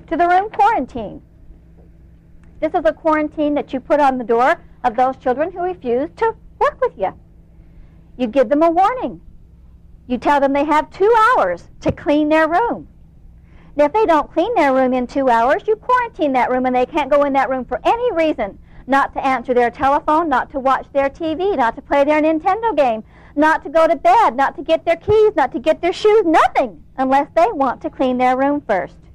to the room quarantine. This is a quarantine that you put on the door of those children who refuse to work with you. You give them a warning. You tell them they have 2 hours to clean their room. Now, if they don't clean their room in 2 hours, you quarantine that room, and they can't go in that room for any reason. Not to answer their telephone, not to watch their TV, not to play their Nintendo game, not to go to bed, not to get their keys, not to get their shoes, nothing, unless they want to clean their room first.